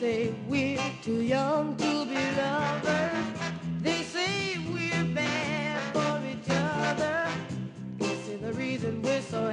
say we're too young to be lovers. They say we're bad for each other. This is the reason we're so